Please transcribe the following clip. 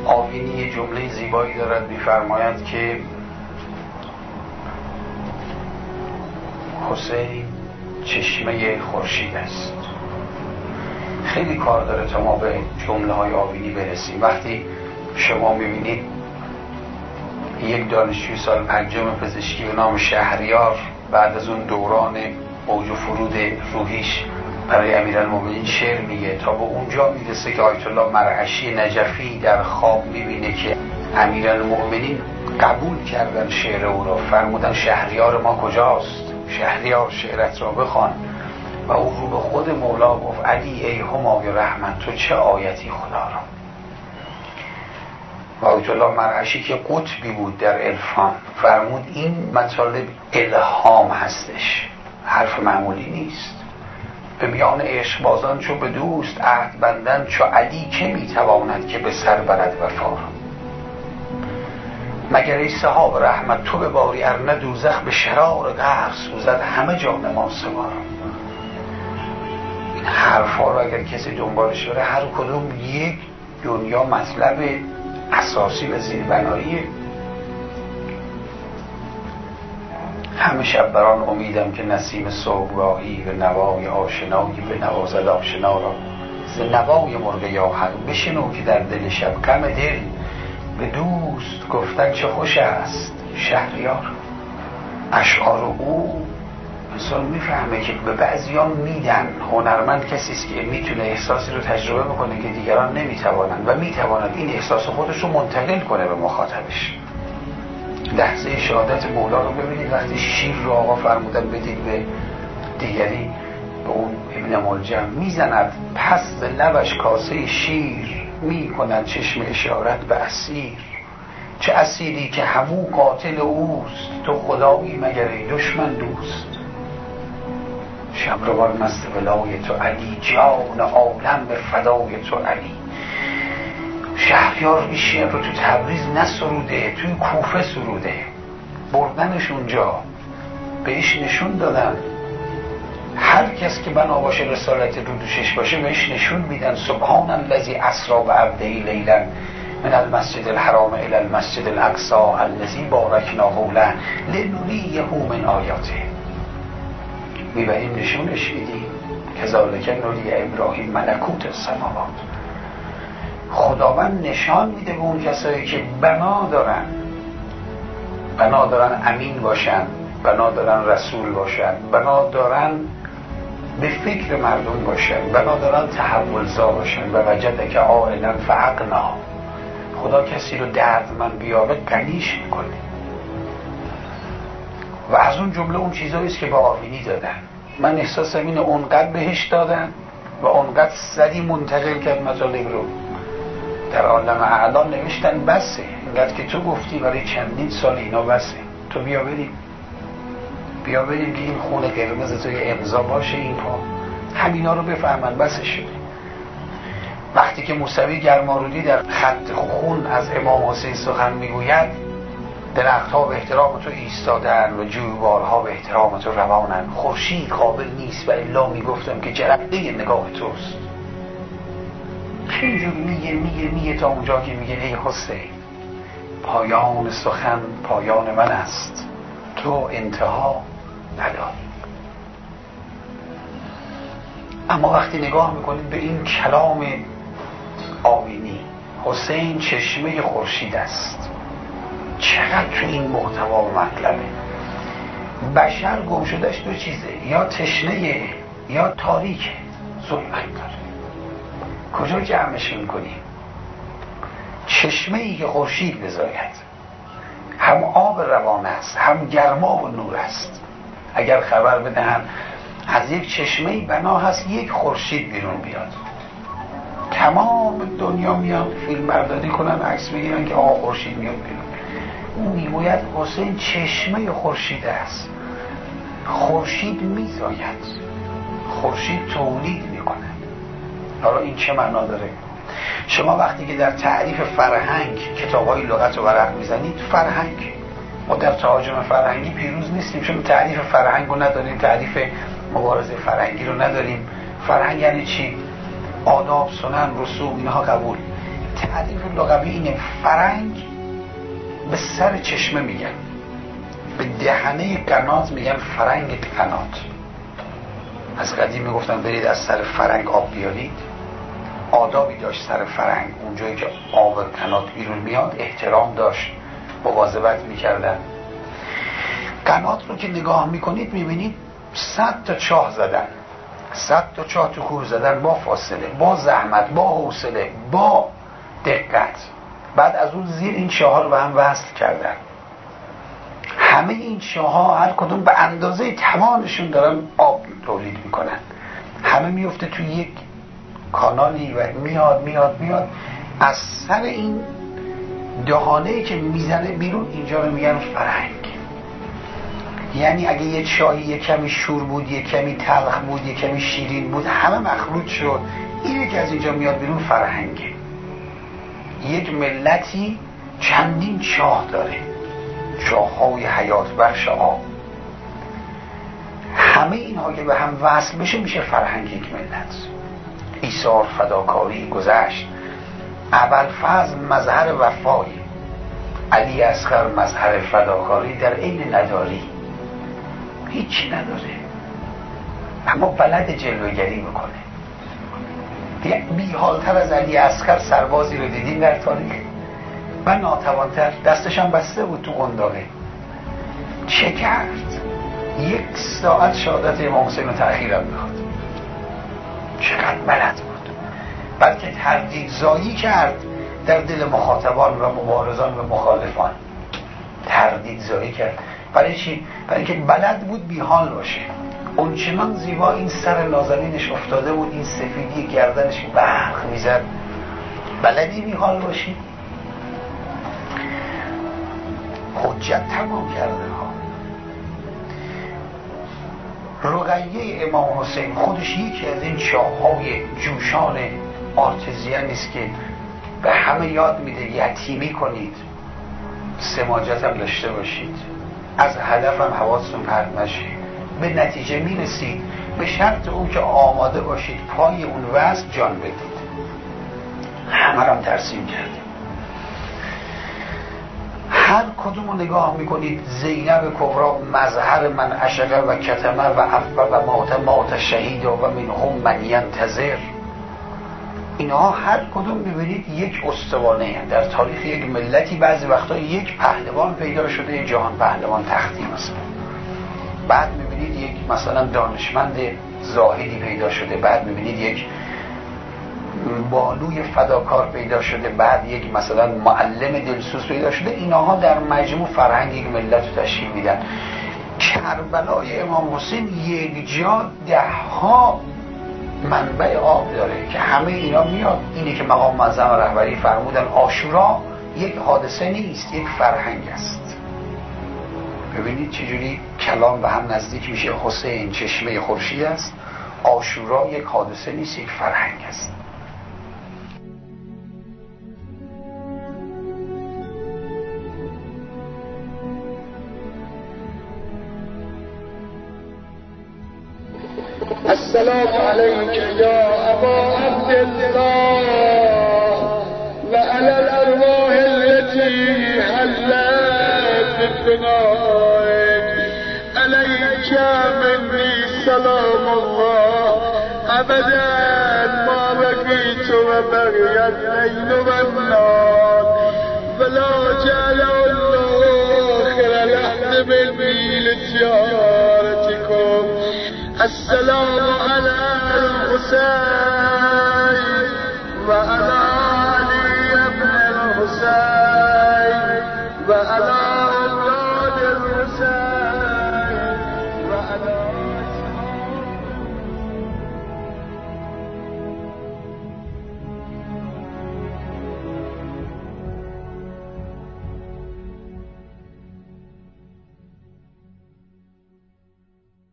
آیینی یه جمله زیبایی دارد، می‌فرماید که حسین چشمه خورشید است. خیلی کار داره تا ما به جمله های آیینی برسیم. وقتی شما می‌بینید یک دانشجوی سال پنجم پزشکی به نام شهریار بعد از اون دوران اوج و فرود روحیش برای امیرالمومنین شعر میگه، تا به اونجا میرسه که آیت الله مرعشی نجفی در خواب میبینه که امیرالمومنین قبول کردن شعر او را، فرمودن شهریار ما کجاست؟ شهریار شعرت را بخوان. و او رو به خود مولا گفت علی ای همای رحمت، تو چه آیتی خدا را. و آیت الله مرعشی که قطبی بود در عرفان فرمود این مطالب الهام هستش، حرف معمولی نیست. به میان عشق بازان چو به دوست عهد بندن، چو علی که میتواند که به سر برد وفا را. مگر ای صحاب رحمت تو بباری، ارنه دوزخ به شرار قهر سوزد همه جان ما سوار. این حرفا رو اگر کسی دنبالش بره هر کدوم یک دنیا مطلب اساسی و زیربناییه. همه شب بران امیدم که نسیم صبحگاهی به نوای آشنایی به نوازد آشنا را. ز نوای مرغ یا حق بشنو که در دل شب غم دل، به دوست گفتن چه خوش است شهریار. اشعار او انسان میفهمه که به بعضیان میدن. هنرمند کسی است که میتونه احساسی رو تجربه بکنه که دیگران نمیتوانند و میتواند این احساس خودش رو منتقل کنه به مخاطبش. لحظه شهادت مولا رو ببینید، وقتی شیر رو آقا فرمودن بدید به دیگری، به اون ابن ملجم میزند پس لبش کاسه شیر، میکند چشم اشارت به اسیر. چه اسیری که همو قاتل اوست، تو خدایی مگر ای دشمن دوست. شبروان مست ولای تو علی، جان عالم به فدای تو علی. شهریار این شعر رو تو تبریز نسروده، توی کوفه سروده، بردنش اونجا بهش نشون دادن. هر کس که بنا باشه رسالت رو دوشش باشه بهش نشون میدن. سبحان الذی اسری بعبده لیلا من المسجد الحرام الی المسجد الاقصی الذی بارکنا حوله لنریه من آیاته. میبریم نشونش میدیم. کذالک نری ابراهیم ملکوت السماوات. خداوند نشان میده به اون کسایی که بنا دارن امین باشن، بنا دارن رسول باشن، بنا دارن به فکر مردم باشن، بنا دارن تحولزا باشن. و وجدک عائلا فاغنا. خدا کسی رو دردمند بیاره غنیش میکنه. و از اون جمله اون چیزایی است که به آیینی دادن. من احساسم اینه اونقدر بهش دادن و اونقدر سریع منتقل کرد مطالب رو. در عالم اعلا نوشتن بسه، اینقدر که تو گفتی برای چندین سال اینا بسه. تو بیا بریم که این خون قرمز تو یه امضا باشه این پا، همینا رو بفهمن بسه شده. وقتی که موسوی گرمارودی در خط خون از امام حسین سخن میگوید، درختها به احترام تو ایستادن و جویبارها به احترام تو روانن. خورشید قابل نیست و الا میگفتم که جرقه نگاه توست. اینجور میگه تا اونجا که میگه ای حسین پایان سخن پایان من است، تو انتها نداری. اما وقتی نگاه میکنید به این کلام آیینی، حسین چشمه خورشید است، چقدر تو این محتوا و مطلبه. بشر گم شدهش دو چیزه، یا تشنه یا تاریکه، ظلمت داره. کجا جمعش میکنیم؟ چشمه ای که خورشید بزاید، هم آب روان است، هم گرما و نور است. اگر خبر بدهن از یک چشمه بنا هست یک خورشید بیرون بیاد، تمام دنیا میان فیلم برداری کنن، عکس بگیرن که آقا خورشید میاد بیرون. اون میگوید حسین چشمه خورشید است. خورشید میزاید، خورشید تولید میکنه. حالا این چه معنا داره؟ شما وقتی که در تعریف فرهنگ کتاب‌های لغت و ورق میزنید، فرهنگ، ما در تهاجم فرهنگی پیروز نیستیم، چون تعریف فرهنگ رو نداریم، تعریف مبارزه فرهنگی رو نداریم. فرهنگ یعنی چی؟ آداب، سنن، رسوم، اینها قبول. تعریف لغوی اینه. فرنگ به سر چشمه میگن، به دهنه قنات میگن فرنگ قنات. از قدیم میگفتن برید از سر فرنگ آب بیارید. آدابی داشت سر فرنگ، اونجایی که آب قنات بیرون میاد احترام داشت، مواظبت میکردن. قنات رو که نگاه میکنید میبینید 100 تا چاه زدن، 100 تا چاه تو کوه زدن، با فاصله، با زحمت، با حوصله، با دقت. بعد از اون زیر این چاه ها رو به هم وصل کردن. همه این چاه ها هر کدوم به اندازه توانشون دارن آب تولید میکنن. همه میفته توی یک کانالی و میاد از سر این دهانه‌ای که میزنه بیرون، اینجا رو میگن فرنگ. یعنی اگه یه چاهی یه کمی شور بود، یه کمی تلخ بود، یه کمی شیرین بود، همه مخلوط شد، اینه که از اینجا میاد بیرون فرهنگه. یک ملتی چندین چاه داره، چاه‌های حیات بخش آب. همه اینها که به هم وصل بشه میشه فرهنگ یک ملت. ایثار، فداکاری، گذشت. ابوالفضل مظهر وفای، علی اصغر مظهر فداکاری در عین نداری. هیچی نداره اما بلد جلوگری میکنه. بیحالتر از علی اصغر سربازی رو دیدیم در تاریخ و ناتوانتر، دستشان بسته بود تو قنداقه. چه کرد؟ 1 ساعت شهادت امام حسین رو تأخیرم میخواد. چقدر بلد بود. بلکه تردید زایی کرد در دل مخاطبان و مبارزان و مخالفان. تردید زایی کرد. برای چی؟ برای که بلد بود بیحال باشه. اونچنان زیبا این سر نازنینش افتاده بود، این سفیدی گردنش برق میزد. بلدی بیحال باشی؟ حجت تمام کرده ها. رقیه امام حسین خودش یکی از این چاه‌های جوشان آرتزیانی است که به همه یاد میده یتیمی کنید، سماجت هم داشته باشید، از هدف هم حواستون پرت نشه، به نتیجه میرسید، به شرط اون که آماده باشید پای اون وصل جان بدید. همه هم ترسیم کردیم. هر کدوم رو نگاه میکنید، زینب کبرا مظهر من عشقه و کتمه و عفو و مات شهید و منهم من ینتظر. اینها هر کدوم میبینید یک استوانه هست. در تاریخ یک ملتی بعضی وقتا یک پهلوان پیدا شده، یک جهان پهلوان تختی مثلا. بعد میبینید یک مثلا دانشمند زاهدی پیدا شده، بعد میبینید یک بانوی فداکار پیدا شده، بعد یک مثلا معلم دلسوز پیدا شده. اینها در مجموع فرهنگ یک ملت رو تشکیل میدن. کربلای امام حسین یک جا 10 منبع آب داره که همه اینا میاد. اینه که مقام معظم رهبری فرمودن عاشورا یک حادثه نیست، یک فرهنگ است. ببینید چجوری کلام به هم نزدیک میشه. حسین چشمه خورشید است، عاشورا یک حادثه نیست، یک فرهنگ است. السلام عليك يا أبا عبد الله وعلى الأرواح التي حلت بفنائك عليك مني سلام الله أبدا ما بقيت وبقي الليل والنهار ولا جعل الله آخر لحظة مني لزيارتكم. السلام على الحسين